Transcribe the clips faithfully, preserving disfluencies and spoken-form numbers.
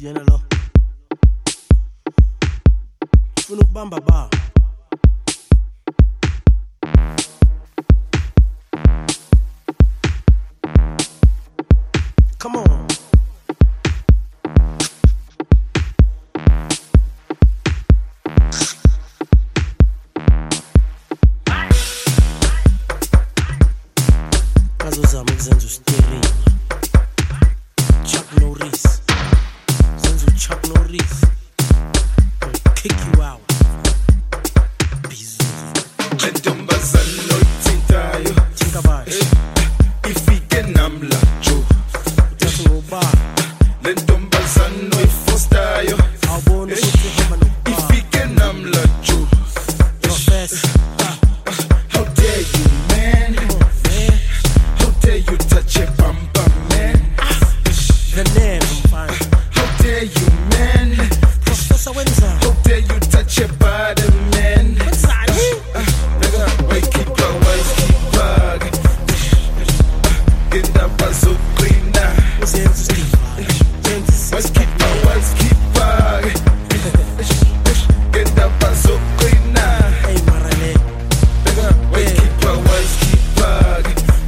Yena lo funa ukubamba ba come on azozama ukuzenza usteering Chuck Norris zenza uChuck Norris kick you out lentombazana oyithintayo thinka bash ifike namla jo uthi ngoba lentombazana oyifostayo awubona ukuthi hamba nokuba ifike namla jo professor how dare you man how dare you touch a bum bum man the name I'm fine how dare you man professor wenza how dare you touch a body man nigga why keep your ways keep bug get up so clean now uzenza Steve James let's keep your ways keep bug get up so clean now hey marale nigga why keep your ways keep bug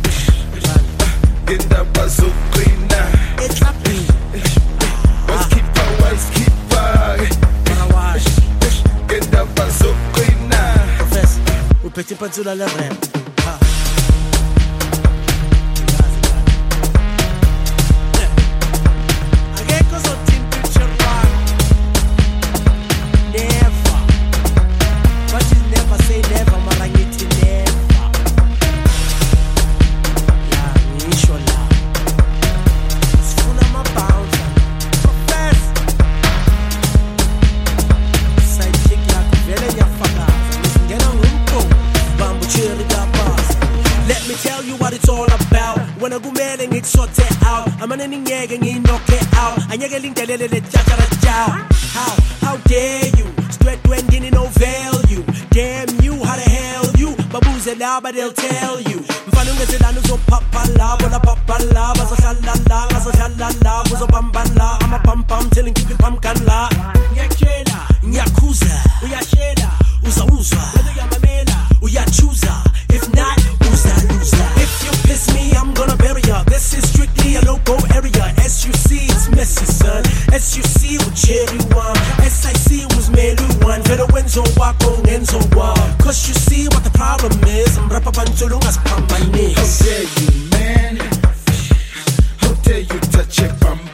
get up so clean now it's happy let's keep your ways keep bug marawash get up so clean now professor uphethe impantula le rap ha akekho zothinta uChirwan never but you never say never mara ngithi never la ngisho la sifuna ama-bouncer professor sidekick yakho vele ngiyafakaza ngizingena ngumqo bamba uChiri kapasa let me tell you what it's all about wena kumele ngikusorte out amaneni ngiyeke ngiyinokhe out anyeke lindelele letjajaraja how how dare you straight wendini no value damn you how the hell you babuze laba they'll tell you mfana ungezelana uzophapha labo la phapha laba sohlala la ngasohlala la uzobamba la ama pam pam telling keep it pumpkin la ngiyakutshela ngiyakhuza uyashela uzawuzwa lento yamamela uyachuza if not uza loser if you piss me I'm gonna bury ya this is strictly a local area as you see it's messy son as you see with cherry one as I see was melu one velo wenzo wako ngenzo wa cause you see what the problem is I'm rapa pantulungas how pambanis dare you man how dare you touch a bum